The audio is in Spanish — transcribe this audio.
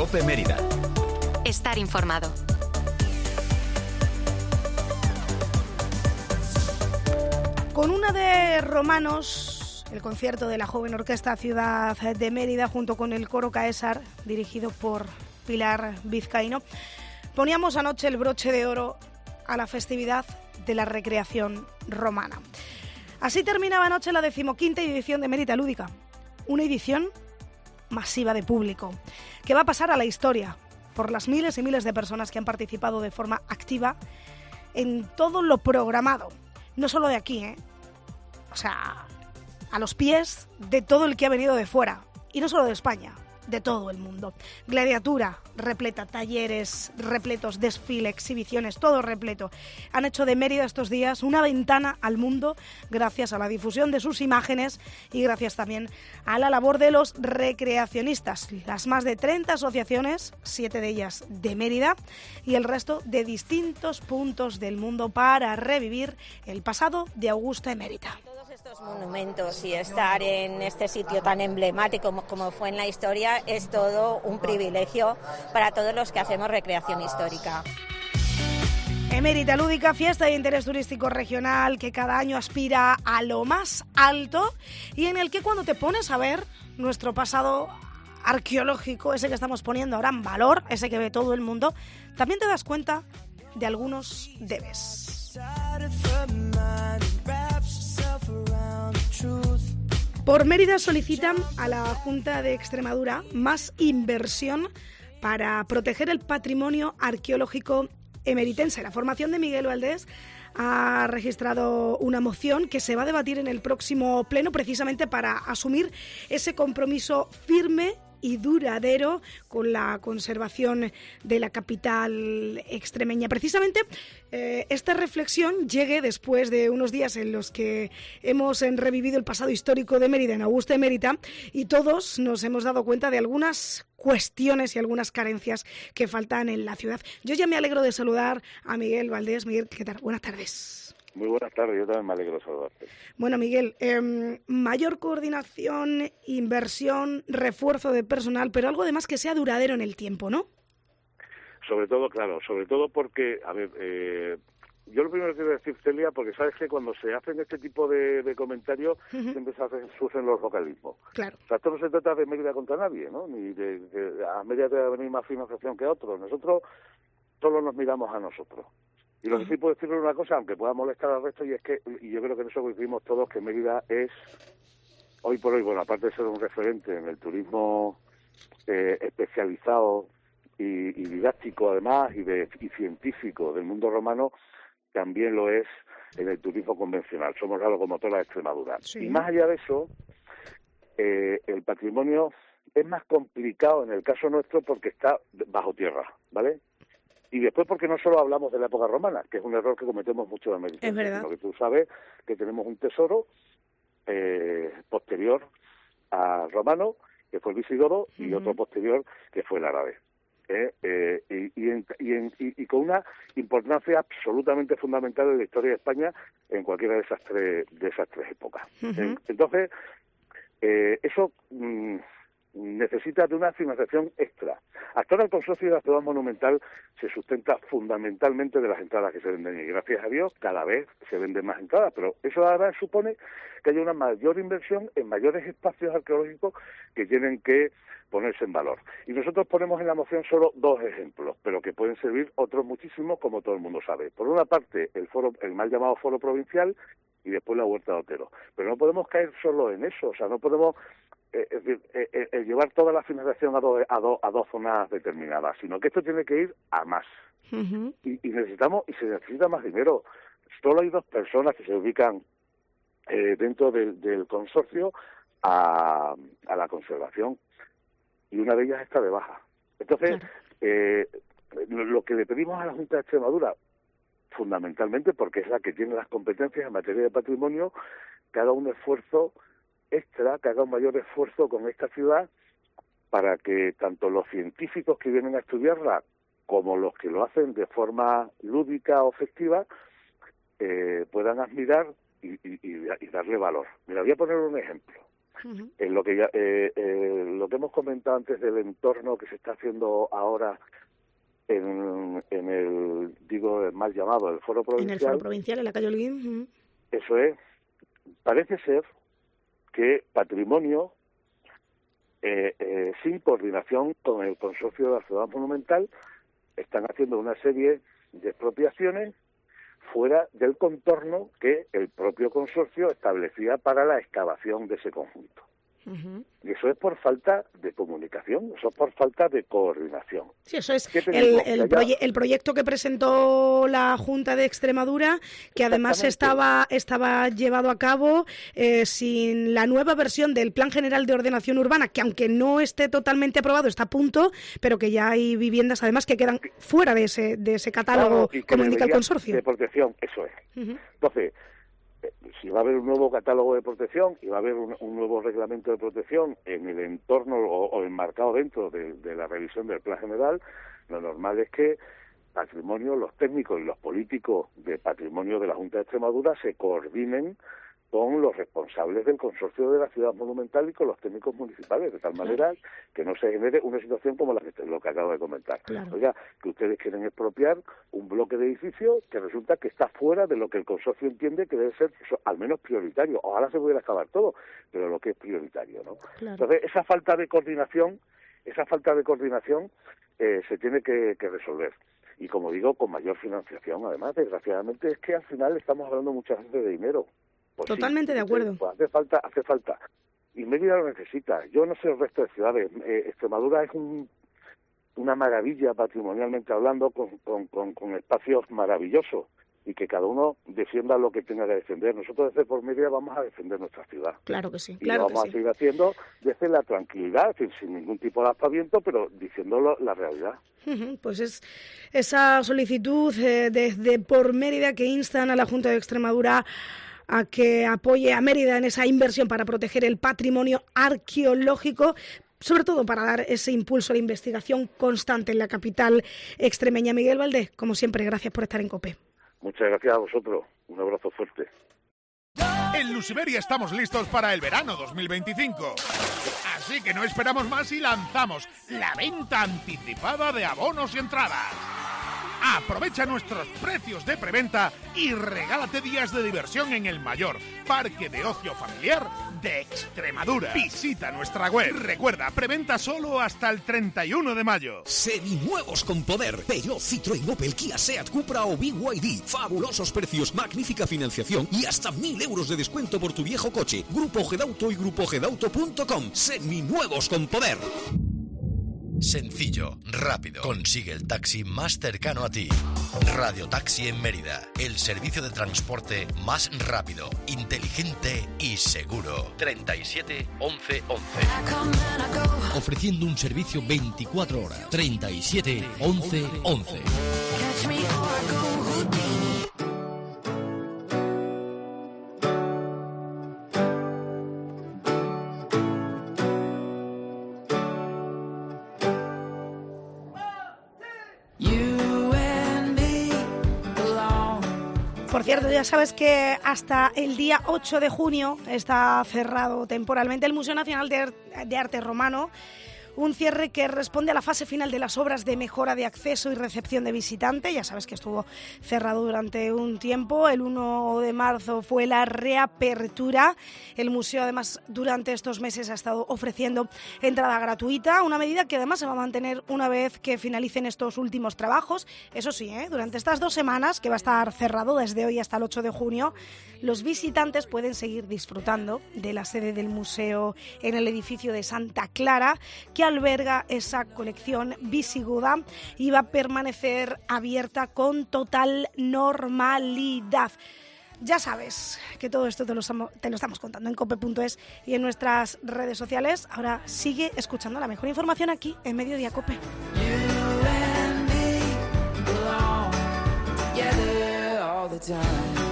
COPE Mérida. Estar informado. Con una de Romanos, el concierto de la joven orquesta Ciudad de Mérida junto con el coro Caesar, dirigido por Pilar Vizcaíno, poníamos anoche el broche de oro a la festividad de la recreación romana. Así terminaba anoche la 15ª edición de Mérida Lúdica, una edición masiva de público, que va a pasar a la historia por las miles y miles de personas que han participado de forma activa en todo lo programado. No solo de aquí, o sea, a los pies de todo el que ha venido de fuera. Y no solo de España, de todo el mundo. Gladiatura repleta, talleres repletos, desfile, exhibiciones, todo repleto. Han hecho de Mérida estos días una ventana al mundo gracias a la difusión de sus imágenes y gracias también a la labor de los recreacionistas. Las más de 30 asociaciones, 7 de ellas de Mérida y el resto de distintos puntos del mundo para revivir el pasado de Augusta Emérita. Estos monumentos y estar en este sitio tan emblemático como fue en la historia es todo un privilegio para todos los que hacemos recreación histórica. Mérida Lúdica, fiesta de interés turístico regional que cada año aspira a lo más alto y en el que cuando te pones a ver nuestro pasado arqueológico, ese que estamos poniendo ahora en valor, ese que ve todo el mundo, también te das cuenta de algunos debes. Por Mérida solicitan a la Junta de Extremadura más inversión para proteger el patrimonio arqueológico emeritense. La formación de Miguel Valdés ha registrado una moción que se va a debatir en el próximo pleno precisamente para asumir ese compromiso firme y duradero con la conservación de la capital extremeña. Precisamente esta reflexión llegue después de unos días en los que hemos revivido el pasado histórico de Mérida en Augusta Emérita y todos nos hemos dado cuenta de algunas cuestiones y algunas carencias que faltan en la ciudad. Yo ya me alegro de saludar a Miguel Valdés. Miguel, ¿qué tal? Buenas tardes. Muy buenas tardes, yo también me alegro de saludarte. Bueno, Miguel, mayor coordinación, inversión, refuerzo de personal, pero algo además que sea duradero en el tiempo, ¿no? Sobre todo, claro, sobre todo porque, a ver, yo lo primero que quiero decir, Celia, porque sabes que cuando se hacen este tipo de comentarios, siempre surgen los localismos. Claro. O sea, esto no se trata de Mérida contra nadie, ¿no? Ni de a Mérida debe venir más financiación que a otros. Nosotros solo nos miramos a nosotros. Y lo que sí puedo decirle una cosa, aunque pueda molestar al resto, y es que, y yo creo que en eso coincidimos todos, que Mérida es, hoy por hoy, bueno, aparte de ser un referente en el turismo especializado y didáctico además, y científico del mundo romano, también lo es en el turismo convencional. Somos la locomotora de Extremadura. Sí. Y más allá de eso, el patrimonio es más complicado en el caso nuestro porque está bajo tierra, ¿vale? Y después porque no solo hablamos de la época romana, que es un error que cometemos mucho en América, sino que tú sabes que tenemos un tesoro posterior a romano, que fue el visigodo, y otro posterior, que fue el árabe. Y con una importancia absolutamente fundamental en la historia de España en cualquiera de esas tres épocas. Entonces, eso necesita de una financiación extra. Hasta ahora el consorcio de la ciudad monumental se sustenta fundamentalmente de las entradas que se venden y gracias a Dios cada vez se venden más entradas, pero eso ahora supone que haya una mayor inversión en mayores espacios arqueológicos que tienen que ponerse en valor. Y nosotros ponemos en la moción solo 2 ejemplos, pero que pueden servir otros muchísimos, como todo el mundo sabe. Por una parte, el mal llamado foro provincial y después la huerta de Otero. Pero no podemos caer solo en eso, o sea, no podemos llevar toda la financiación a dos zonas determinadas, sino que esto tiene que ir a más. Y se necesita más dinero. Solo hay 2 personas que se ubican dentro del consorcio a la conservación y una de ellas está de baja. Entonces, lo que le pedimos a la Junta de Extremadura, fundamentalmente porque es la que tiene las competencias en materia de patrimonio, que haga un esfuerzo extra, que haga un mayor esfuerzo con esta ciudad para que tanto los científicos que vienen a estudiarla como los que lo hacen de forma lúdica o festiva puedan admirar y darle valor. Mira, voy a poner un ejemplo. En lo lo que hemos comentado antes del entorno que se está haciendo ahora en el, digo, el mal llamado, el Foro Provincial. En el Foro Provincial, en la calle Holguín. Eso es. Parece ser que Patrimonio, sin coordinación con el Consorcio de la Ciudad Monumental, están haciendo una serie de expropiaciones fuera del contorno que el propio consorcio establecía para la excavación de ese conjunto. Y eso es por falta de comunicación, eso es por falta de coordinación. Sí, eso es el proyecto que presentó la Junta de Extremadura, que además estaba llevado a cabo sin la nueva versión del Plan General de Ordenación Urbana, que aunque no esté totalmente aprobado, está a punto, pero que ya hay viviendas además que quedan fuera de ese catálogo, claro, como indica el consorcio. De protección, eso es. Entonces, si va a haber un nuevo catálogo de protección y va a haber un nuevo reglamento de protección en el entorno o enmarcado dentro de la revisión del Plan General, lo normal es que Patrimonio, los técnicos y los políticos de Patrimonio de la Junta de Extremadura se coordinen con los responsables del consorcio de la Ciudad Monumental y con los técnicos municipales, de tal manera que no se genere una situación como lo que acabo de comentar. Claro. Oiga, que ustedes quieren expropiar un bloque de edificios que resulta que está fuera de lo que el consorcio entiende que debe ser al menos prioritario. Ojalá se pudiera acabar todo, pero lo que es prioritario, ¿no? Claro. Entonces, esa falta de coordinación se tiene que resolver. Y como digo, con mayor financiación. Además, desgraciadamente, es que al final estamos hablando muchas veces de dinero. Pues totalmente de acuerdo. Pues hace falta. Y Mérida lo necesita. Yo no sé el resto de ciudades. Extremadura es una maravilla patrimonialmente hablando, con espacios maravillosos, y que cada uno defienda lo que tenga que defender. Nosotros desde Por Mérida vamos a defender nuestra ciudad. Claro que sí. Y lo vamos a seguir haciendo desde la tranquilidad, sin ningún tipo de aspaviento, pero diciéndolo la realidad. Pues es esa solicitud desde Por Mérida que instan a la Junta de Extremadura a que apoye a Mérida en esa inversión para proteger el patrimonio arqueológico, sobre todo para dar ese impulso a la investigación constante en la capital extremeña. Miguel Valdés, como siempre, gracias por estar en COPE. Muchas gracias a vosotros. Un abrazo fuerte. En Luciberia estamos listos para el verano 2025. Así que no esperamos más y lanzamos la venta anticipada de abonos y entradas. Aprovecha nuestros precios de preventa y regálate días de diversión en el mayor parque de ocio familiar de Extremadura. Visita nuestra web. Recuerda, preventa solo hasta el 31 de mayo. Seminuevos con poder. Peugeot, Citroën, Opel, Kia, Seat, Cupra o BYD. Fabulosos precios, magnífica financiación y hasta 1.000 euros de descuento por tu viejo coche. Grupo Gedauto y grupogedauto.com. Seminuevos con poder. Sencillo, rápido. Consigue el taxi más cercano a ti. Radio Taxi en Mérida. El servicio de transporte más rápido, inteligente y seguro. 37 11 11. Ofreciendo un servicio 24 horas. 37 11 11. Por cierto, ya sabes que hasta el día 8 de junio está cerrado temporalmente el Museo Nacional de Arte Romano, un cierre que responde a la fase final de las obras de mejora de acceso y recepción de visitante. Ya sabes que estuvo cerrado durante un tiempo. El 1 de marzo fue la reapertura. El museo, además, durante estos meses ha estado ofreciendo entrada gratuita, una medida que además se va a mantener una vez que finalicen estos últimos trabajos. Eso sí, durante estas 2 semanas, que va a estar cerrado desde hoy hasta el 8 de junio, los visitantes pueden seguir disfrutando de la sede del museo en el edificio de Santa Clara, que alberga esa colección visigoda y va a permanecer abierta con total normalidad. Ya sabes que todo esto te lo estamos contando en cope.es y en nuestras redes sociales. Ahora sigue escuchando la mejor información aquí en Mediodía Cope. You and me belong together all the time.